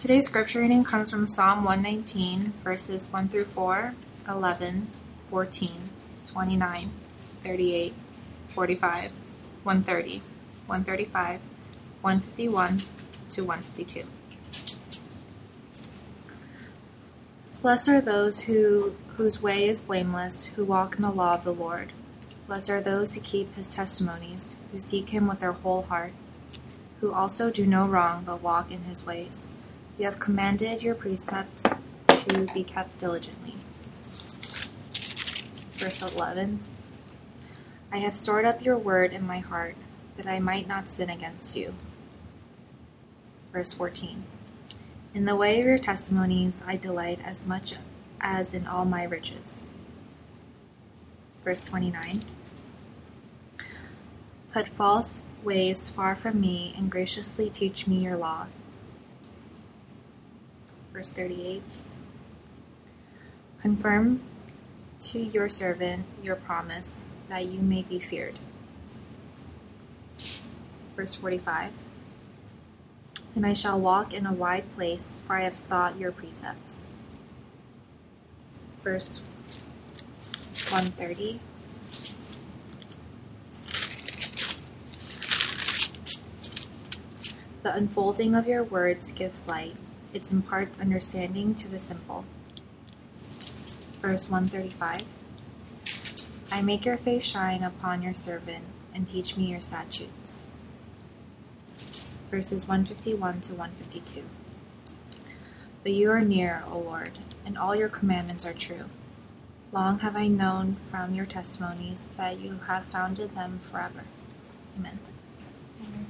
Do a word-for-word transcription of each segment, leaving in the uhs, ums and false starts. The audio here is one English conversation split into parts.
Today's scripture reading comes from Psalm one nineteen, verses one through four, eleven, fourteen, twenty-nine, thirty-eight, forty-five, one thirty, one thirty-five, one fifty-one to one fifty-two. Blessed are those who whose way is blameless, who walk in the law of the Lord. Blessed are those who keep his testimonies, who seek him with their whole heart, who also do no wrong but walk in his ways. You have commanded your precepts to be kept diligently. Verse eleven. I have stored up your word in my heart, that I might not sin against you. Verse fourteen. In the way of your testimonies I delight as much as in all my riches. Verse twenty-nine. Put false ways far from me, and graciously teach me your law. Verse thirty-eight. Confirm to your servant your promise, that you may be feared. Verse forty-five. And I shall walk in a wide place, for I have sought your precepts. Verse one thirty. The unfolding of your words gives light. It imparts understanding to the simple. Verse one thirty-five. I make your face shine upon your servant, and teach me your statutes. Verses one fifty-one to one fifty-two. But you are near, O Lord, and all your commandments are true. Long have I known from your testimonies that you have founded them forever. Amen. Amen.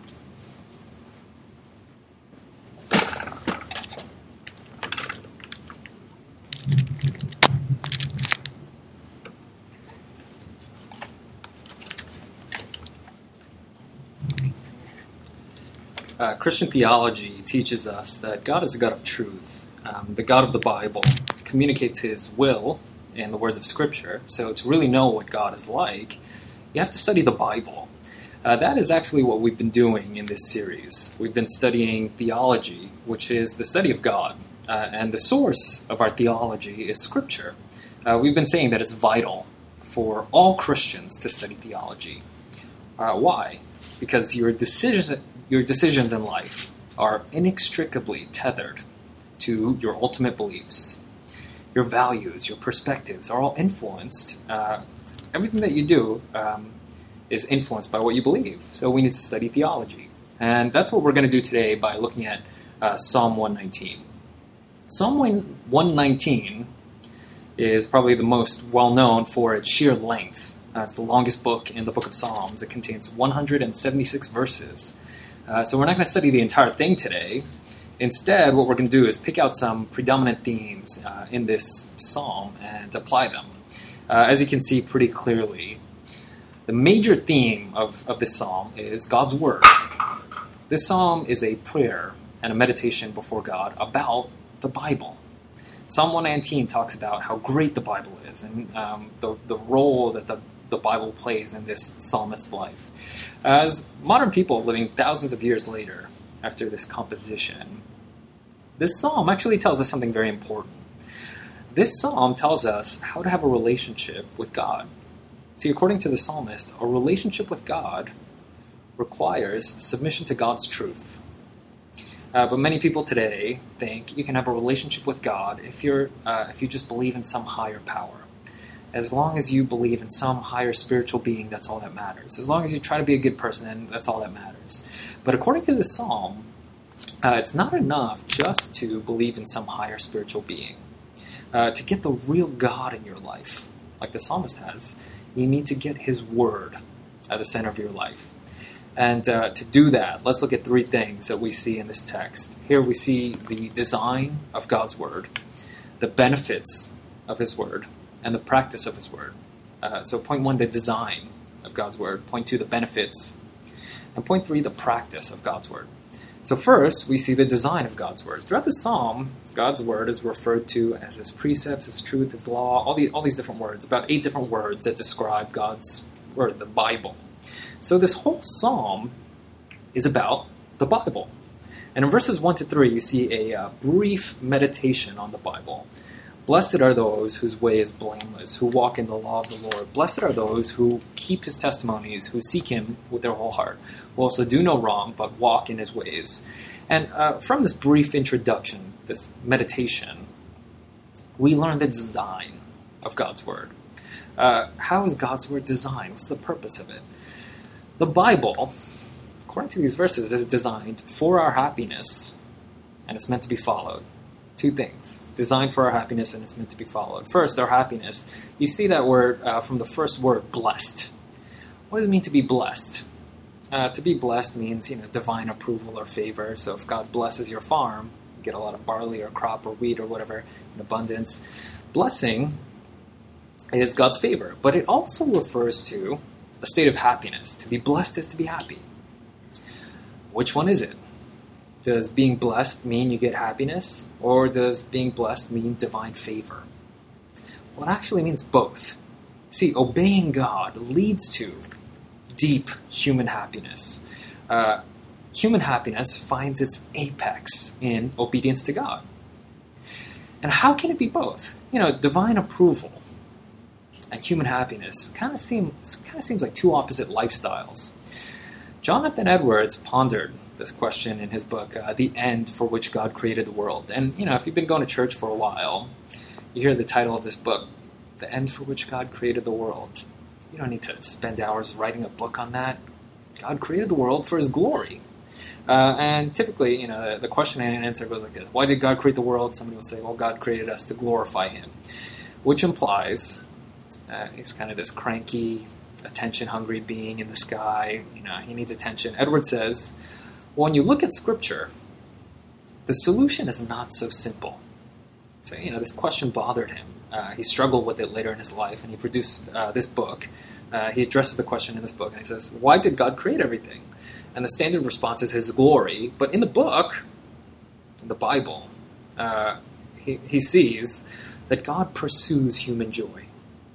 Uh, Christian theology teaches us that God is a God of truth. Um, the God of the Bible communicates his will in the words of Scripture. So to really know what God is like, you have to study the Bible. Uh, that is actually what we've been doing in this series. We've been studying theology, which is the study of God. Uh, and the source of our theology is Scripture. Uh, we've been saying that it's vital for all Christians to study theology. Uh, why? Because your decision... Your decisions in life are inextricably tethered to your ultimate beliefs. Your values, your perspectives are all influenced. Uh, everything that you do um, is influenced by what you believe. So we need to study theology. And that's what we're going to do today by looking at uh, Psalm one nineteen. Psalm one nineteen is probably the most well-known for its sheer length. Uh, it's the longest book in the book of Psalms. It contains one hundred seventy-six verses. Uh, so we're not going to study the entire thing today. Instead, what we're going to do is pick out some predominant themes uh, in this psalm and apply them. Uh, as you can see pretty clearly, the major theme of, of this psalm is God's Word. This psalm is a prayer and a meditation before God about the Bible. Psalm one nineteen talks about how great the Bible is and um, the, the role that the the Bible plays in this psalmist's life. As modern people living thousands of years later after this composition, this psalm actually tells us something very important. This psalm tells us how to have a relationship with God. See, according to the psalmist, a relationship with God requires submission to God's truth. Uh, but many people today think you can have a relationship with God if you're uh, if you just believe in some higher power. As long as you believe in some higher spiritual being, that's all that matters. As long as you try to be a good person, then that's all that matters. But according to this psalm, uh, it's not enough just to believe in some higher spiritual being. Uh, to get the real God in your life, like the psalmist has, you need to get his word at the center of your life. And uh, to do that, let's look at three things that we see in this text. Here we see the design of God's word, the benefits of his word, and the practice of his word. Uh, so point one, the design of God's word. Point two, the benefits. And point three, the practice of God's word. So first, we see the design of God's word. Throughout the psalm, God's word is referred to as his precepts, his truth, his law, all, the, all these different words, about eight different words that describe God's word, the Bible. So this whole psalm is about the Bible. And in verses one to three, you see a uh, brief meditation on the Bible. Blessed are those whose way is blameless, who walk in the law of the Lord. Blessed are those who keep his testimonies, who seek him with their whole heart, who also do no wrong, but walk in his ways. And uh, from this brief introduction, this meditation, we learn the design of God's Word. Uh, how is God's Word designed? What's the purpose of it? The Bible, according to these verses, is designed for our happiness, and it's meant to be followed. Two things. It's designed for our happiness, and it's meant to be followed. First, our happiness. You see that word uh, from the first word, blessed. What does it mean to be blessed? Uh, to be blessed means, you know, divine approval or favor. So if God blesses your farm, you get a lot of barley or crop or wheat or whatever in abundance. Blessing is God's favor, but it also refers to a state of happiness. To be blessed is to be happy. Which one is it? Does being blessed mean you get happiness, or does being blessed mean divine favor? Well, it actually means both. See, obeying God leads to deep human happiness. Uh, human happiness finds its apex in obedience to God. And how can it be both? You know, divine approval and human happiness kind of seem kind of seems like two opposite lifestyles. Jonathan Edwards pondered this question in his book, uh, The End for Which God Created the World. And, you know, if you've been going to church for a while, you hear the title of this book, The End for Which God Created the World. You don't need to spend hours writing a book on that. God created the world for his glory. Uh, and typically, you know, the, the question and answer goes like this. Why did God create the world? Somebody will say, well, God created us to glorify him. Which implies uh, he's kind of this cranky, attention-hungry being in the sky. You know, he needs attention. Edward says, well, when you look at Scripture, the solution is not so simple. So, you know, this question bothered him. Uh, he struggled with it later in his life, and he produced uh, this book. Uh, he addresses the question in this book, and he says, why did God create everything? And the standard response is his glory. But in the book, in the Bible, uh, he, he sees that God pursues human joy.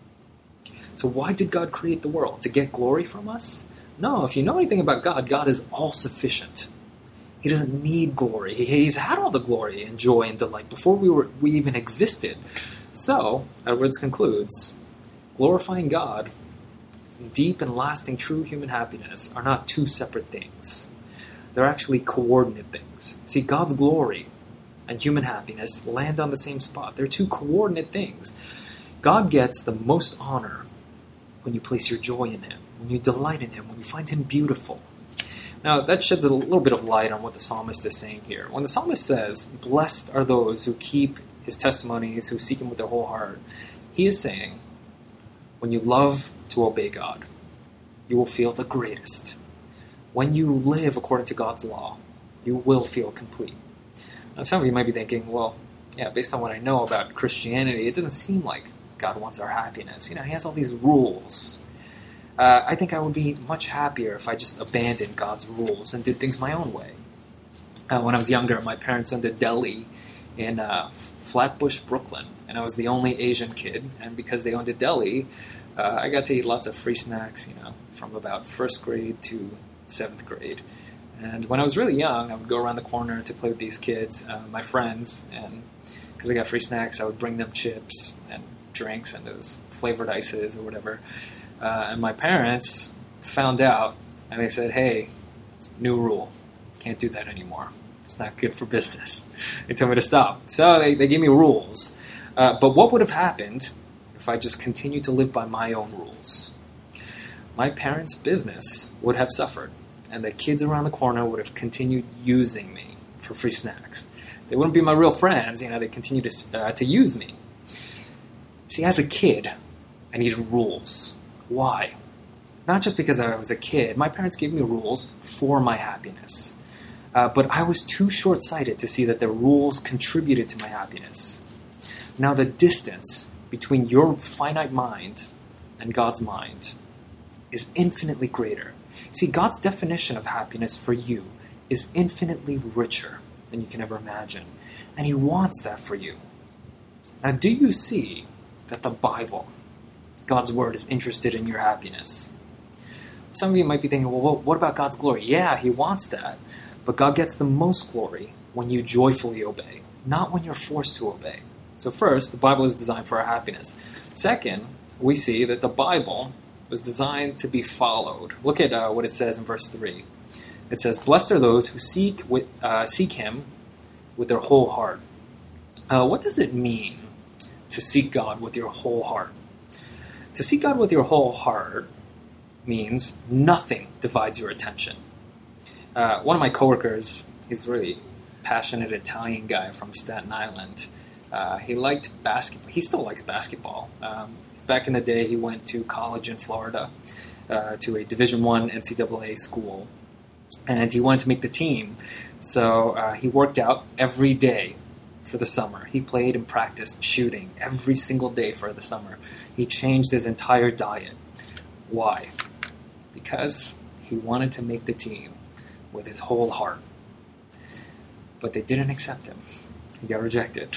So why did God create the world? To get glory from us? No, if you know anything about God, God is all-sufficient. He doesn't need glory. He's had all the glory and joy and delight before we were we even existed. So, Edwards concludes, glorifying God, deep and lasting true human happiness are not two separate things. They're actually coordinate things. See, God's glory and human happiness land on the same spot. They're two coordinate things. God gets the most honor when you place your joy in him, when you delight in him, when you find him beautiful. Now, that sheds a little bit of light on what the psalmist is saying here. When the psalmist says, blessed are those who keep his testimonies, who seek him with their whole heart, he is saying, when you love to obey God, you will feel the greatest. When you live according to God's law, you will feel complete. Now, some of you might be thinking, well, yeah, based on what I know about Christianity, it doesn't seem like God wants our happiness. You know, he has all these rules. Uh, I think I would be much happier if I just abandoned God's rules and did things my own way. Uh, when I was younger, my parents owned a deli in uh, Flatbush, Brooklyn, and I was the only Asian kid. And because they owned a deli, uh, I got to eat lots of free snacks, you know, from about first grade to seventh grade. And when I was really young, I would go around the corner to play with these kids, uh, my friends, and because I got free snacks, I would bring them chips and drinks and those flavored ices or whatever. Uh, and my parents found out, and they said, hey, new rule. Can't do that anymore. It's not good for business. They told me to stop. So they, they gave me rules. Uh, but what would have happened if I just continued to live by my own rules? My parents' business would have suffered, and the kids around the corner would have continued using me for free snacks. They wouldn't be my real friends. You know, they continue to, uh, to use me. See, as a kid, I needed rules. Why? Not just because I was a kid. My parents gave me rules for my happiness. Uh, but I was too short-sighted to see that the rules contributed to my happiness. Now the distance between your finite mind and God's mind is infinitely greater. See, God's definition of happiness for you is infinitely richer than you can ever imagine. And he wants that for you. Now, do you see that the Bible, God's Word, is interested in your happiness? Some of you might be thinking, well, what about God's glory? Yeah, he wants that. But God gets the most glory when you joyfully obey, not when you're forced to obey. So first, the Bible is designed for our happiness. Second, we see that the Bible was designed to be followed. Look at uh, what it says in verse three. It says, "Blessed are those who seek with, uh, seek Him with their whole heart." Uh, what does it mean to seek God with your whole heart? To seek God with your whole heart means nothing divides your attention. Uh, one of my coworkers, he's a really passionate Italian guy from Staten Island. Uh, he liked basketball. He still likes basketball. Um, back in the day, he went to college in Florida uh, to a Division One N C double A school, and he wanted to make the team. So uh, he worked out every day for the summer. He played and practiced shooting every single day for the summer. He changed his entire diet. Why? Because he wanted to make the team with his whole heart. But they didn't accept him. He got rejected.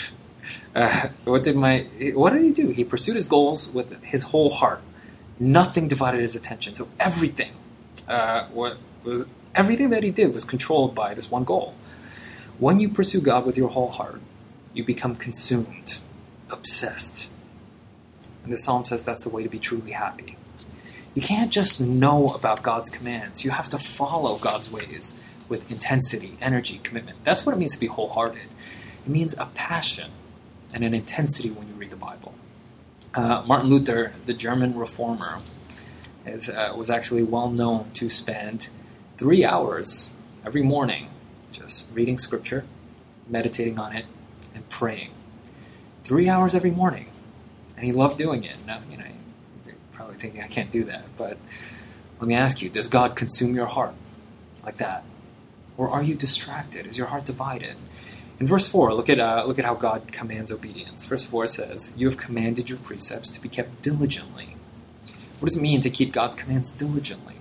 Uh, what did my? What did he do? He pursued his goals with his whole heart. Nothing divided his attention. So everything, uh, what was everything that he did was controlled by this one goal. When you pursue God with your whole heart, you become consumed, obsessed. And the psalm says that's the way to be truly happy. You can't just know about God's commands. You have to follow God's ways with intensity, energy, commitment. That's what it means to be wholehearted. It means a passion and an intensity when you read the Bible. Uh, Martin Luther, the German reformer, is, uh, was actually well known to spend three hours every morning just reading Scripture, meditating on it, and praying. Three hours every morning. And he loved doing it. Now, you know, you're probably thinking, I can't do that. But let me ask you, does God consume your heart like that? Or are you distracted? Is your heart divided? In verse four, look at uh, look at how God commands obedience. Verse four says, "You have commanded your precepts to be kept diligently." What does it mean to keep God's commands diligently?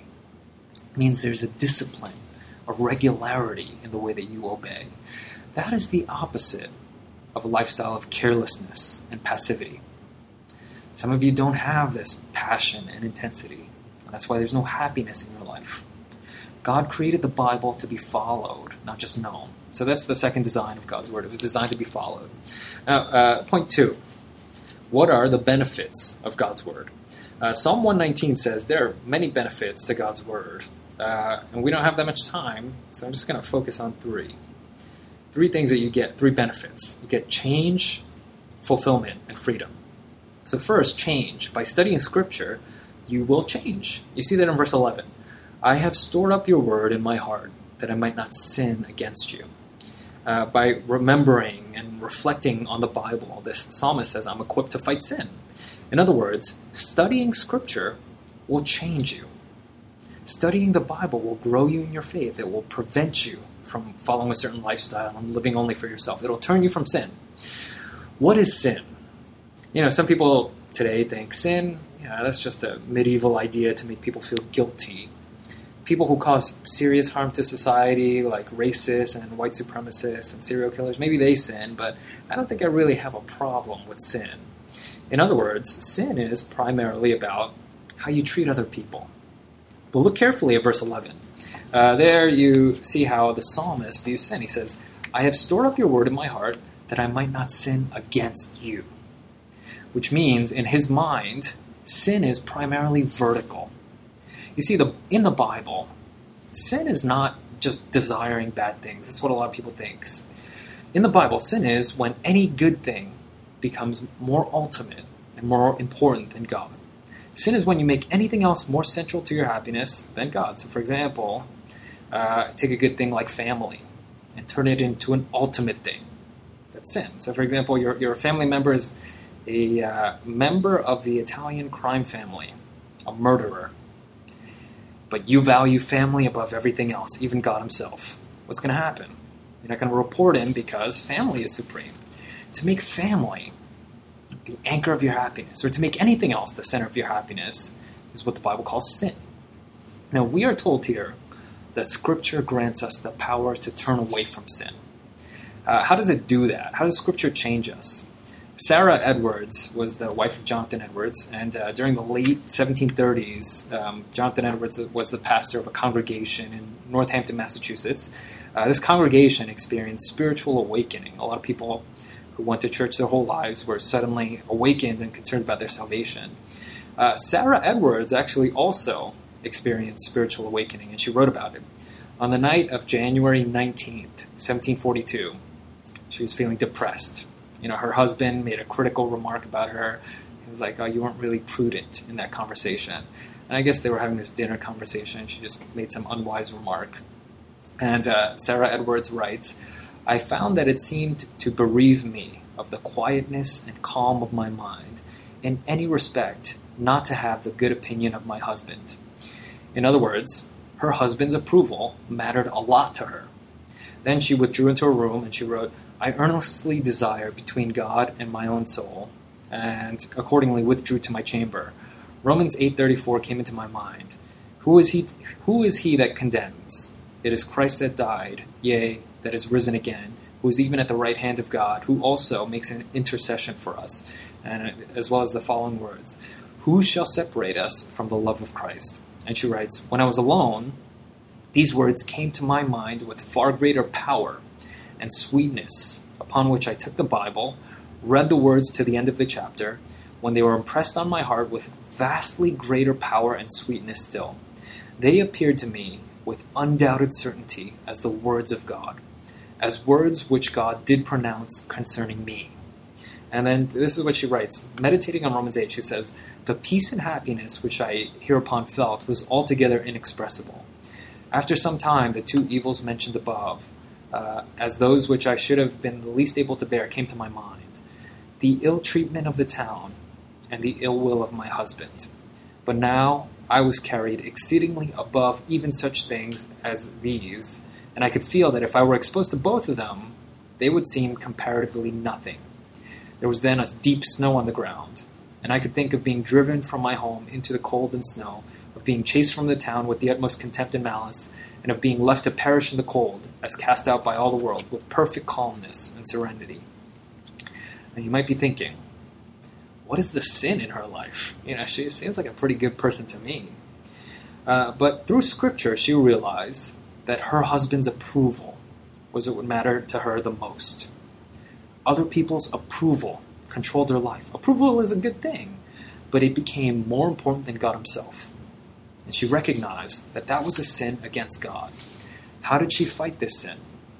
It means there's a discipline, a regularity in the way that you obey. That is the opposite of a lifestyle of carelessness and passivity. Some of you don't have this passion and intensity, and that's why there's no happiness in your life. God created the Bible to be followed, not just known. So that's the second design of God's Word. It was designed to be followed. Now, uh, point two. What are the benefits of God's Word? Uh, Psalm one nineteen says there are many benefits to God's Word. Uh, and we don't have that much time, so I'm just going to focus on three. Three things that you get, three benefits. You get change, fulfillment, and freedom. So first, change. By studying Scripture, you will change. You see that in verse eleven. "I have stored up your word in my heart, that I might not sin against you." Uh, by remembering and reflecting on the Bible, this psalmist says, I'm equipped to fight sin. In other words, studying Scripture will change you. Studying the Bible will grow you in your faith. It will prevent you from following a certain lifestyle and living only for yourself. It'll turn you from sin. What is sin? You know, some people today think sin, yeah, that's just a medieval idea to make people feel guilty. People who cause serious harm to society, like racists and white supremacists and serial killers, maybe they sin, but I don't think I really have a problem with sin. In other words, sin is primarily about how you treat other people. But look carefully at verse eleven. Uh, there you see how the psalmist views sin. He says, "I have stored up your word in my heart that I might not sin against you." Which means, in his mind, sin is primarily vertical. You see, the in the Bible, sin is not just desiring bad things. That's what a lot of people think. In the Bible, sin is when any good thing becomes more ultimate and more important than God. Sin is when you make anything else more central to your happiness than God. So, for example, uh, take a good thing like family and turn it into an ultimate thing. That's sin. So, for example, your, your family member is a uh, member of the Italian crime family, a murderer. But you value family above everything else, even God himself. What's going to happen? You're not going to report him because family is supreme. To make family the anchor of your happiness, or to make anything else the center of your happiness, is what the Bible calls sin. Now, we are told here that Scripture grants us the power to turn away from sin. Uh, how does it do that? How does Scripture change us? Sarah Edwards was the wife of Jonathan Edwards, and uh, during the late seventeen thirties, um, Jonathan Edwards was the pastor of a congregation in Northampton, Massachusetts. Uh, this congregation experienced spiritual awakening. A lot of people who went to church their whole lives were suddenly awakened and concerned about their salvation. Uh, Sarah Edwards actually also experienced spiritual awakening, and she wrote about it. On the night of January nineteenth, seventeen forty-two, she was feeling depressed. You know, her husband made a critical remark about her. He was like, oh, you weren't really prudent in that conversation. And I guess they were having this dinner conversation. She just made some unwise remark. And uh, Sarah Edwards writes, I found that it seemed to bereave me of the quietness and calm of my mind, in any respect, not to have the good opinion of my husband. In other words, her husband's approval mattered a lot to her. Then she withdrew into her room and she wrote, I earnestly desire between God and my own soul, and accordingly withdrew to my chamber. Romans eight thirty-four came into my mind. Who is he, who is he that condemns? It is Christ that died, yea, that is risen again, who is even at the right hand of God, who also makes an intercession for us, and as well as the following words, who shall separate us from the love of Christ? And she writes, when I was alone, these words came to my mind with far greater power and sweetness, upon which I took the Bible, read the words to the end of the chapter, when they were impressed on my heart with vastly greater power and sweetness still. They appeared to me with undoubted certainty as the words of God, as words which God did pronounce concerning me. And then this is what she writes. Meditating on Romans eight, she says, the peace and happiness which I hereupon felt was altogether inexpressible. After some time, the two evils mentioned above, uh, as those which I should have been the least able to bear, came to my mind. The ill treatment of the town and the ill will of my husband. But now I was carried exceedingly above even such things as these, and I could feel that if I were exposed to both of them, they would seem comparatively nothing. There was then a deep snow on the ground, and I could think of being driven from my home into the cold and snow, of being chased from the town with the utmost contempt and malice, and of being left to perish in the cold, as cast out by all the world, with perfect calmness and serenity. And you might be thinking, what is the sin in her life? You know, she seems like a pretty good person to me. Uh, but through Scripture, she realized that her husband's approval was what mattered to her the most. Other people's approval controlled her life. Approval is a good thing, but it became more important than God himself. And she recognized that that was a sin against God. How did she fight this sin?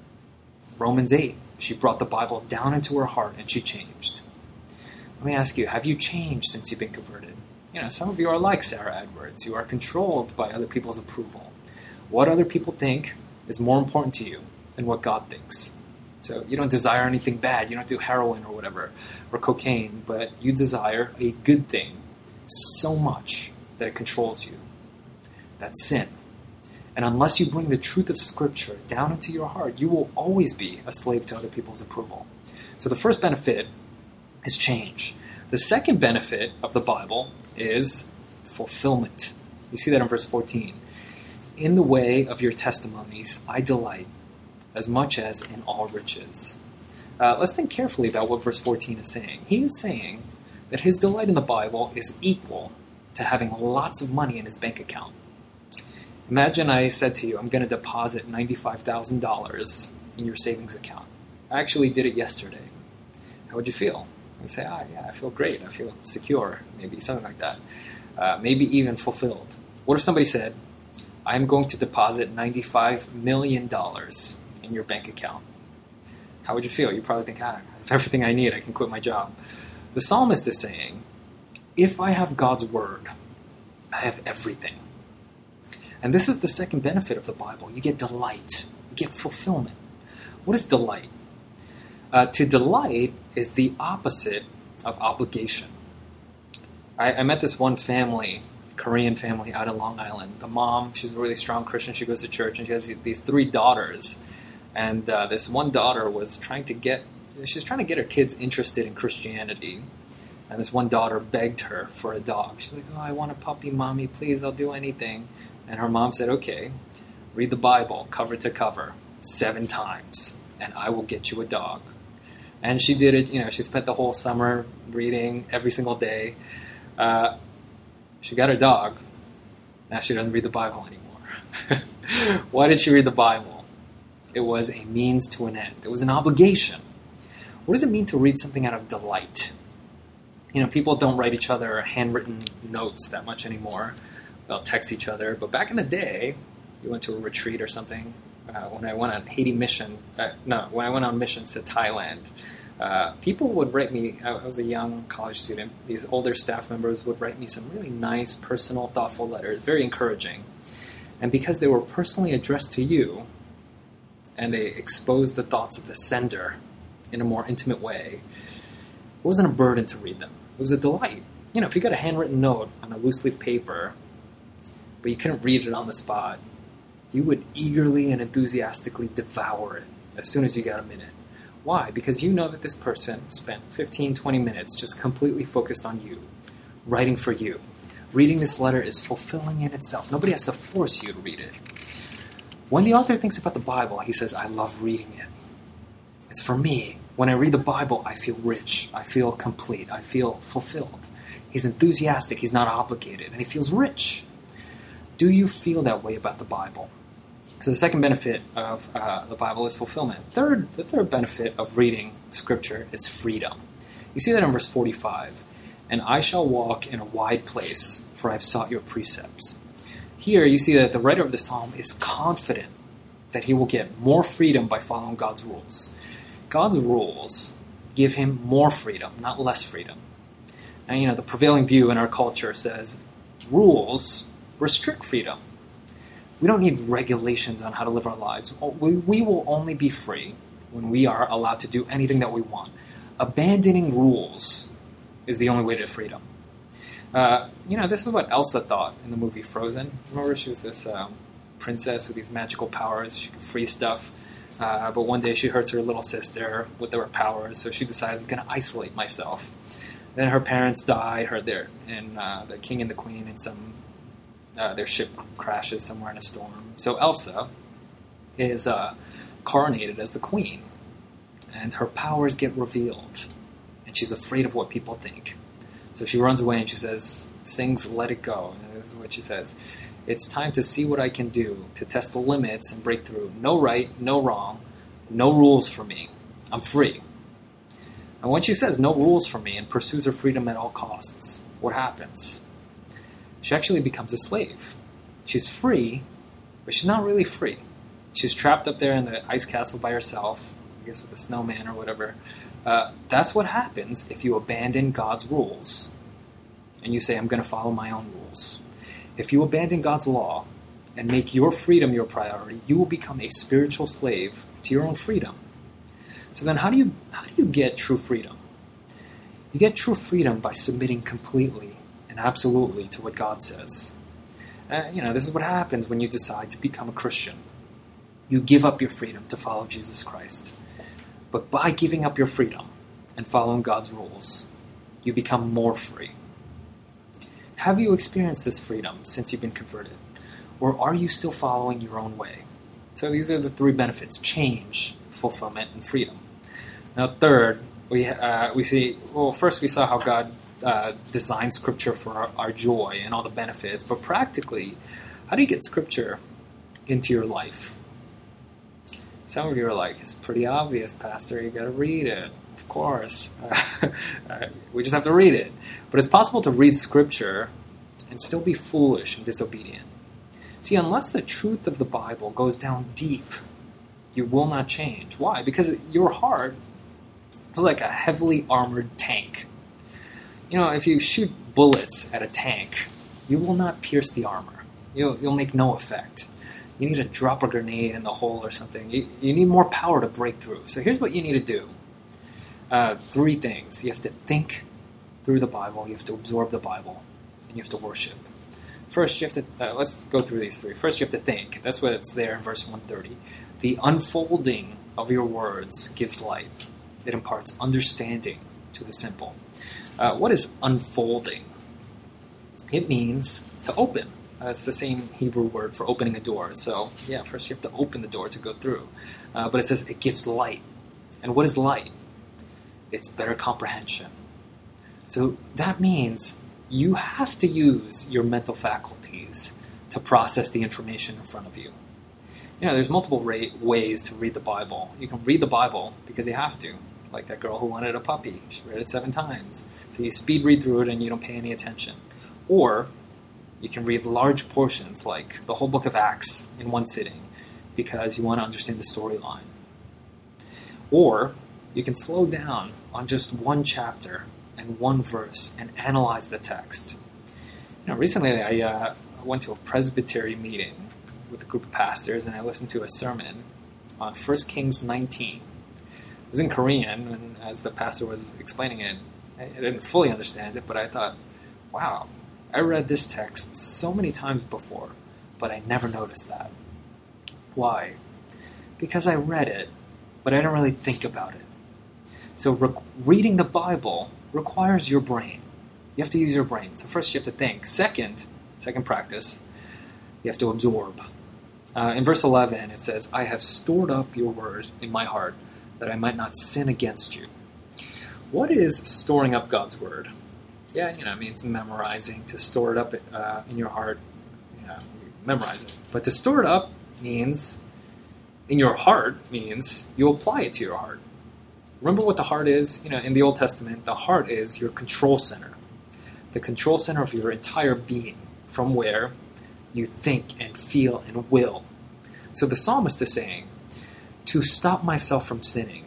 Romans eight, she brought the Bible down into her heart and she changed. Let me ask you, have you changed since you've been converted? You know, some of you are like Sarah Edwards. You are controlled by other people's approval. What other people think is more important to you than what God thinks. So you don't desire anything bad. You don't do heroin or whatever, or cocaine, but you desire a good thing so much that it controls you. That's sin. And unless you bring the truth of Scripture down into your heart, you will always be a slave to other people's approval. So the first benefit is change. The second benefit of the Bible is fulfillment. You see that in verse fourteen. In the way of your testimonies, I delight, as much as in all riches. Uh, let's think carefully about what verse fourteen is saying. He is saying that his delight in the Bible is equal to having lots of money in his bank account. Imagine I said to you, I'm going to deposit ninety-five thousand dollars in your savings account. I actually did it yesterday. How would you feel? You say, ah, yeah, I feel great. I feel secure, maybe something like that. Uh, maybe even fulfilled. What if somebody said, I'm going to deposit ninety-five million dollars in your bank account? How would you feel? You probably think, ah, I have everything I need. I can quit my job. The psalmist is saying, if I have God's word, I have everything. And this is the second benefit of the Bible. You get delight. You get fulfillment. What is delight? Uh, to delight is the opposite of obligation. I, I met this one family, Korean family out in Long Island. The mom, she's a really strong Christian. She goes to church, and she has these three daughters. And uh, this one daughter was trying to get, she's trying to get her kids interested in Christianity. And this one daughter begged her for a dog. She's like, oh, I want a puppy, Mommy. Please, I'll do anything. And her mom said, okay, read the Bible cover to cover seven times, and I will get you a dog. And she did it, you know, she spent the whole summer reading every single day. Uh, she got her dog. Now she doesn't read the Bible anymore. Why did she read the Bible? It was a means to an end. It was an obligation. What does it mean to read something out of delight? You know, people don't write each other handwritten notes that much anymore. They'll text each other. But back in the day, you went to a retreat or something. Uh, when I went on Haiti mission, uh, no, when I went on missions to Thailand, uh, people would write me, I was a young college student, these older staff members would write me some really nice, personal, thoughtful letters, very encouraging. And because they were personally addressed to you, and they exposed the thoughts of the sender in a more intimate way, it wasn't a burden to read them. It was a delight. You know, if you got a handwritten note on a loose leaf paper, but you couldn't read it on the spot, you would eagerly and enthusiastically devour it as soon as you got a minute. Why? Because you know that this person spent fifteen, twenty minutes just completely focused on you, writing for you. Reading this letter is fulfilling in itself. Nobody has to force you to read it. When the author thinks about the Bible, he says, I love reading it. It's for me. When I read the Bible, I feel rich. I feel complete. I feel fulfilled. He's enthusiastic. He's not obligated. And he feels rich. Do you feel that way about the Bible? So the second benefit of uh, the Bible is fulfillment. Third, the third benefit of reading Scripture is freedom. You see that in verse forty-five. And I shall walk in a wide place, for I have sought your precepts. Here you see that the writer of the psalm is confident that he will get more freedom by following God's rules. God's rules give him more freedom, not less freedom. And you know, the prevailing view in our culture says rules restrict freedom. We don't need regulations on how to live our lives. We, we will only be free when we are allowed to do anything that we want. Abandoning rules is the only way to freedom. Uh, you know, this is what Elsa thought in the movie Frozen. Remember, she was this um, princess with these magical powers. She could freeze stuff. Uh, but one day she hurts her little sister with her powers, so she decides, I'm going to isolate myself. Then her parents died, her there, and uh, the king and the queen, and some uh, their ship crashes somewhere in a storm. So Elsa is uh, coronated as the queen, and her powers get revealed, and she's afraid of what people think. So she runs away and she says, sings Let It Go. And this is what she says. It's time to see what I can do, to test the limits and break through. No right, no wrong, no rules for me. I'm free. And when she says no rules for me and pursues her freedom at all costs, what happens? She actually becomes a slave. She's free, but she's not really free. She's trapped up there in the ice castle by herself, I guess with a snowman or whatever. Uh, that's what happens if you abandon God's rules and you say, I'm going to follow my own rules. If you abandon God's law and make your freedom your priority, you will become a spiritual slave to your own freedom. So then how do you how do you get true freedom? You get true freedom by submitting completely and absolutely to what God says. Uh, you know, this is what happens when you decide to become a Christian. You give up your freedom to follow Jesus Christ. But by giving up your freedom and following God's rules, you become more free. Have you experienced this freedom since you've been converted? Or are you still following your own way? So these are the three benefits: change, fulfillment, and freedom. Now third, we uh, we see, well, first we saw how God uh, designed Scripture for our, our joy and all the benefits, but practically, how do you get Scripture into your life? Some of you are like, it's pretty obvious, Pastor, you got to read it. Of course. Uh, we just have to read it. But it's possible to read Scripture and still be foolish and disobedient. See, unless the truth of the Bible goes down deep, you will not change. Why? Because your heart is like a heavily armored tank. You know, if you shoot bullets at a tank, you will not pierce the armor. You'll, you'll make no effect. You need to drop a grenade in the hole or something. You, you need more power to break through. So here's what you need to do. Uh, three things. You have to think through the Bible. You have to absorb the Bible. And you have to worship. First, you have to, uh, let's go through these three. First, you have to think. That's what it's there in verse one thirty. The unfolding of your words gives light. It imparts understanding to the simple. Uh, what is unfolding? It means to open. Uh, it's the same Hebrew word for opening a door. So, yeah, first you have to open the door to go through. Uh, but it says it gives light. And what is light? It's better comprehension. So that means you have to use your mental faculties to process the information in front of you. You know, there's multiple ra- ways to read the Bible. You can read the Bible because you have to. Like that girl who wanted a puppy. She read it seven times. So you speed read through it and you don't pay any attention. Or you can read large portions, like the whole book of Acts, in one sitting because you want to understand the storyline. Or you can slow down on just one chapter and one verse and analyze the text. You know, recently I uh, went to a Presbytery meeting with a group of pastors and I listened to a sermon on First Kings nineteen. It was in Korean, and as the pastor was explaining it, I didn't fully understand it, but I thought, wow, I read this text so many times before, but I never noticed that. Why? Because I read it, but I didn't really think about it. So re- reading the Bible requires your brain. You have to use your brain. So first you have to think. Second, second practice, you have to absorb. Uh, in verse eleven, it says, I have stored up your word in my heart, that I might not sin against you. What is storing up God's word? Yeah, you know, it means memorizing. To store it up uh, in your heart, yeah, memorize it. But to store it up means, in your heart, means you apply it to your heart. Remember what the heart is? You know, in the Old Testament, the heart is your control center. The control center of your entire being, from where you think and feel and will. So the psalmist is saying, to stop myself from sinning,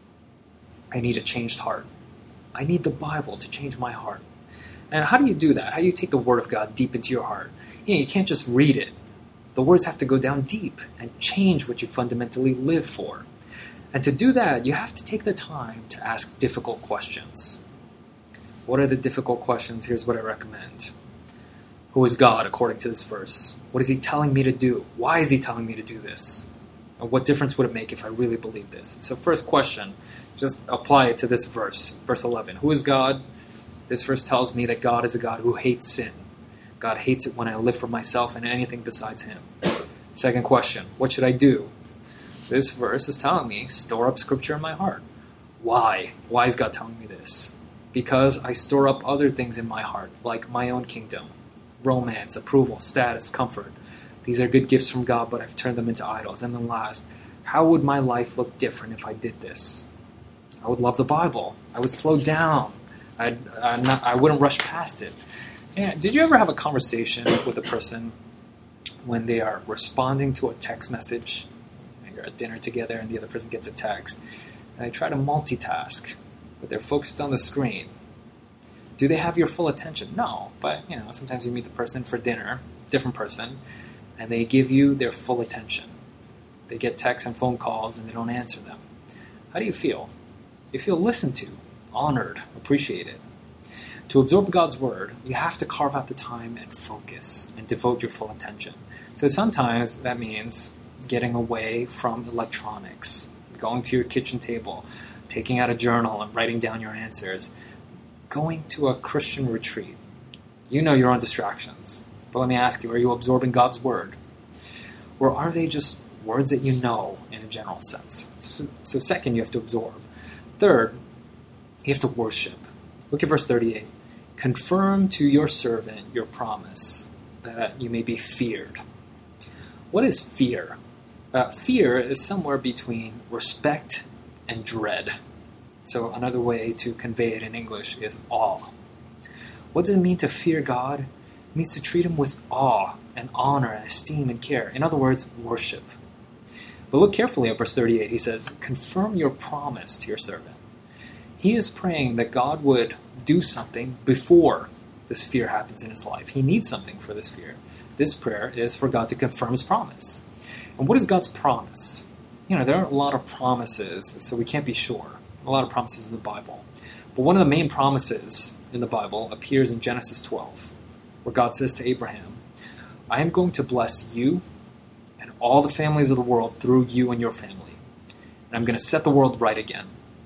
I need a changed heart. I need the Bible to change my heart. And how do you do that? How do you take the Word of God deep into your heart? You know, you can't just read it. The words have to go down deep and change what you fundamentally live for. And to do that, you have to take the time to ask difficult questions. What are the difficult questions? Here's what I recommend. Who is God according to this verse? What is he telling me to do? Why is he telling me to do this? And what difference would it make if I really believed this? So first question, just apply it to this verse, verse eleven. Who is God? This verse tells me that God is a God who hates sin. God hates it when I live for myself and anything besides him. Second question, what should I do? This verse is telling me, store up scripture in my heart. Why? Why is God telling me this? Because I store up other things in my heart, like my own kingdom, romance, approval, status, comfort. These are good gifts from God, but I've turned them into idols. And then last, how would my life look different if I did this? I would love the Bible. I would slow down. I'd, I'm not, I wouldn't rush past it. Yeah, did you ever have a conversation with a person when they are responding to a text message? You're at dinner together and the other person gets a text. And they try to multitask, but they're focused on the screen. Do they have your full attention? No, but you know, sometimes you meet the person for dinner, different person, and they give you their full attention. They get texts and phone calls and they don't answer them. How do you feel? You feel listened to, honored, appreciated. To absorb God's word, you have to carve out the time and focus and devote your full attention. So sometimes that means getting away from electronics, going to your kitchen table, taking out a journal and writing down your answers, going to a Christian retreat. You know your own distractions. But let me ask you, are you absorbing God's word? Or are they just words that you know in a general sense? So, so second, you have to absorb. Third, you have to worship. Look at verse thirty-eight. Confirm to your servant your promise, that you may be feared. What is fear? Uh, fear is somewhere between respect and dread. So another way to convey it in English is awe. What does it mean to fear God? It means to treat him with awe and honor and esteem and care. In other words, worship. But look carefully at verse thirty-eight. He says, confirm your promise to your servant. He is praying that God would do something before this fear happens in his life. He needs something for this fear. This prayer is for God to confirm his promise. And what is God's promise? You know, there are a lot of promises, so we can't be sure. A lot of promises in the Bible. But one of the main promises in the Bible appears in Genesis twelve, where God says to Abraham, I am going to bless you and all the families of the world through you and your family. And I'm going to set the world right again.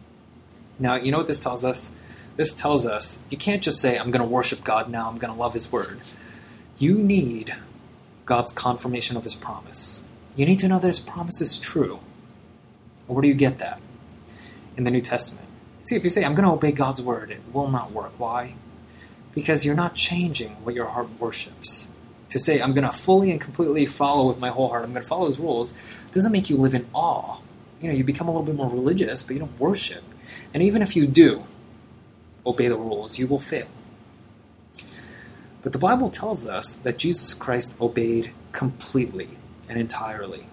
Now, you know what this tells us? This tells us you can't just say, I'm going to worship God now, I'm going to love his word. You need God's confirmation of his promise. You need to know that his promise is true. And where do you get that? In the New Testament. See, if you say, I'm going to obey God's word, it will not work. Why? Because you're not changing what your heart worships. To say, I'm going to fully and completely follow with my whole heart, I'm going to follow his rules, doesn't make you live in awe. You know, you become a little bit more religious, but you don't worship. And even if you do obey the rules, you will fail. But the Bible tells us that Jesus Christ obeyed completely and entirely.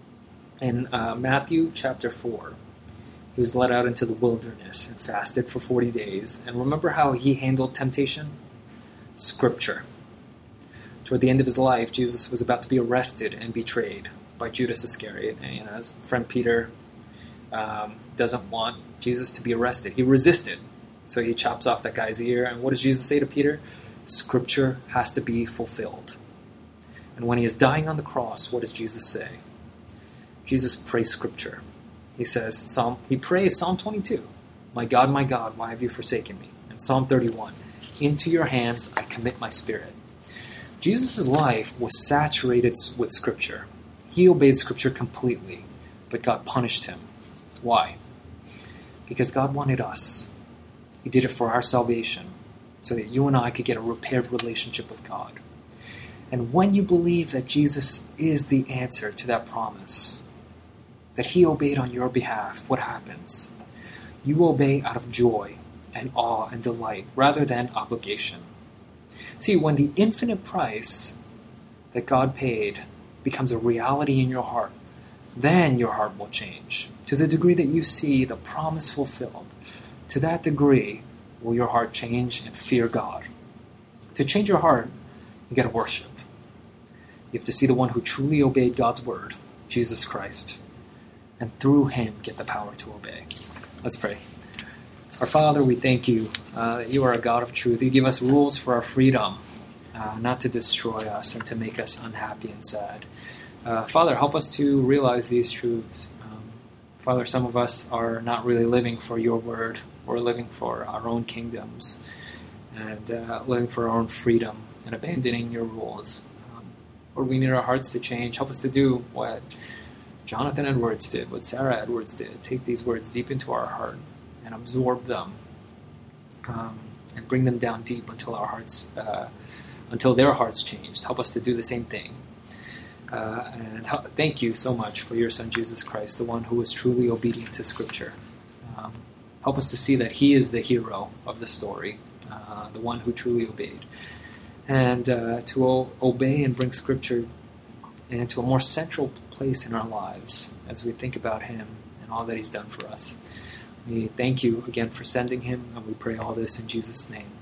In uh, Matthew chapter four, he was led out into the wilderness and fasted for forty days. And remember how he handled temptation? Scripture. Toward the end of his life, Jesus was about to be arrested and betrayed by Judas Iscariot. And you know, his friend Peter um, doesn't want Jesus to be arrested. He resisted. So he chops off that guy's ear. And what does Jesus say to Peter? Scripture has to be fulfilled. And when he is dying on the cross, what does Jesus say? Jesus prays Scripture. He says, Psalm. He prays Psalm twenty-two. My God, my God, why have you forsaken me? And Psalm thirty-one. Into your hands I commit my spirit. Jesus' life was saturated with Scripture. He obeyed Scripture completely, but God punished him. Why? Because God wanted us. He did it for our salvation, so that you and I could get a repaired relationship with God. And when you believe that Jesus is the answer to that promise, that he obeyed on your behalf, what happens? You obey out of joy and awe and delight, rather than obligation. See, when the infinite price that God paid becomes a reality in your heart, then your heart will change. To the degree that you see the promise fulfilled, to that degree will your heart change and fear God. To change your heart, you got to worship. You have to see the one who truly obeyed God's word, Jesus Christ, and through him get the power to obey. Let's pray. Our Father, we thank you uh, that you are a God of truth. You give us rules for our freedom, uh, not to destroy us and to make us unhappy and sad. Uh, Father, help us to realize these truths. Um, Father, some of us are not really living for your word. We're living for our own kingdoms and uh, living for our own freedom and abandoning your rules. Um, Lord, we need our hearts to change. Help us to do what Jonathan Edwards did, what Sarah Edwards did. Take these words deep into our heart and absorb them, um, and bring them down deep until our hearts, uh, until their hearts changed. Help us to do the same thing. Uh, and help, thank you so much for your Son, Jesus Christ, the one who was truly obedient to Scripture. Um, help us to see that he is the hero of the story, uh, the one who truly obeyed. And uh, to o- obey and bring Scripture into a more central place in our lives as we think about him and all that he's done for us. We thank you again for sending him, and we pray all this in Jesus' name.